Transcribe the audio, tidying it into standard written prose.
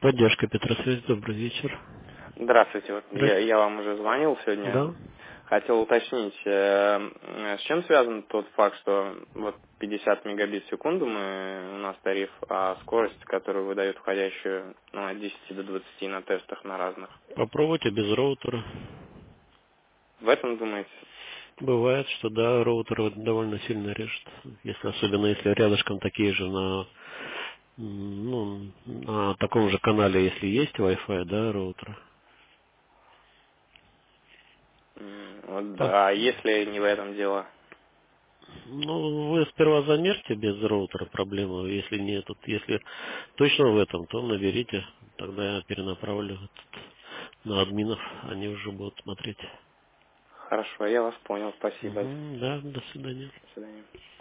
Поддержка Петросвязь, добрый вечер. Здравствуйте. Вот Здравствуйте. я вам уже звонил сегодня. Да. Хотел уточнить, с чем связан тот факт, что вот 50 мегабит в секунду у нас тариф, а скорость, которую выдает входящую, от 10 до 20 на тестах на разных. Попробуйте без роутера. В этом, думаете? Бывает, что да, роутер вот довольно сильно режет. Особенно если рядышком такие же на таком же канале, если есть Wi-Fi, да, роутер. Вот, Так. а если не в этом дело? Ну, вы сперва замерьте без роутера проблему. Если точно в этом, то наберите. Тогда я перенаправлю на админов. Они уже будут смотреть. Хорошо, я вас понял. Спасибо. Да, до свидания. До свидания.